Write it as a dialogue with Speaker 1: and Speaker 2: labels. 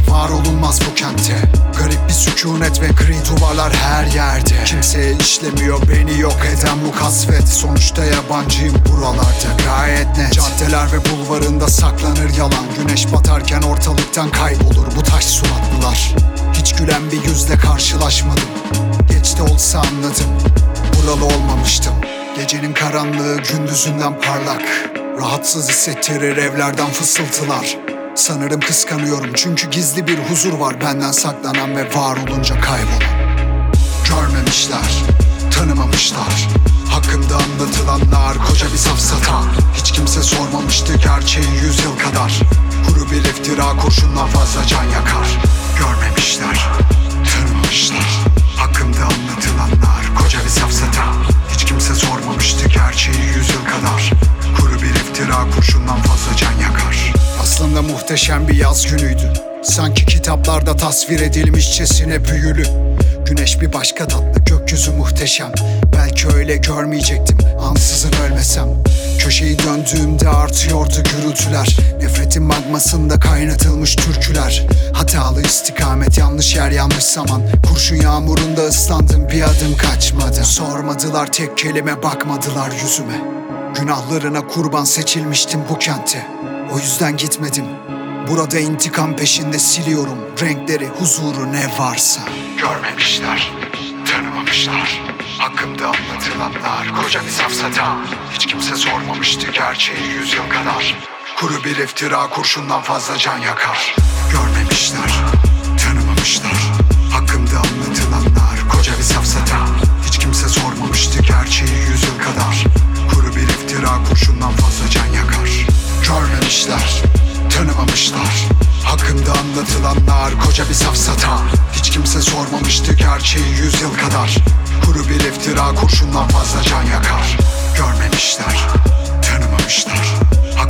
Speaker 1: var olunmaz bu kentte. Garip bir sükunet ve gri duvarlar her yerde. Kimseye işlemiyor beni yok eden bu kasvet. Sonuçta yabancıyım buralarda gayet net. Caddeler ve bulvarında saklanır yalan. Güneş batarken ortalıktan kaybolur bu taş suratlılar. Hiç gülen bir yüzle karşılaşmadım. Geç de olsa anladım, buralı olmamıştım. Gecenin karanlığı gündüzünden parlak. Rahatsız hissettirir evlerden fısıltılar. Sanırım kıskanıyorum çünkü gizli bir huzur var benden saklanan ve var olunca kaybolan. Görmemişler, tanımamışlar. Hakkımda anlatılanlar koca bir safsata. Hiç kimse sormamıştı gerçeği 100 yıl kadar. Kuru bir iftira kurşundan fazla can yakar. Görmemişler, tanımamışlar. Hakkımda anlatılanlar koca bir safsata. Hiç kimse sormamıştı gerçeği 100 yıl kadar. Kuru bir iftira kurşundan fazla can yakar. Aslında muhteşem bir yaz günüydü. Sanki kitaplarda tasvir edilmişçesine büyülü. Güneş bir başka tatlı, gökyüzü muhteşem. Belki öyle görmeyecektim ansızın ölmesem. Köşeyi döndüğümde artıyordu gürültüler. Nefretin magmasında kaynatılmış türküler. Hatalı istikamet, yanlış yer, yanlış zaman. Kurşun yağmurunda ıslandım, bir adım kaçmadım. Sormadılar tek kelime, bakmadılar yüzüme. Günahlarına kurban seçilmiştim bu kente. O yüzden gitmedim. Burada intikam peşinde siliyorum renkleri, huzuru ne varsa. Görmemişler, tanımamışlar. Hakkımda anlatılanlar koca bir safsata. Hiç kimse sormamıştı gerçeği 100 yıl kadar. Kuru bir iftira kurşundan fazla can yakar. Görmemişler, tanımamışlar. Hakkımda anlatılanlar koca bir safsata. Hiç kimse sormamıştı gerçeği 100 yıl kadar. Kuru bir iftira kurşundan fazla can yakar. Görmemişler, tanımamışlar. Hakkımda anlatılanlar koca bir safsata. Hiç kimse sormamıştı gerçeği 100 yıl kadar. Kuru bir iftira kurşundan fazla can yakar. Görmemişler, tanımamışlar.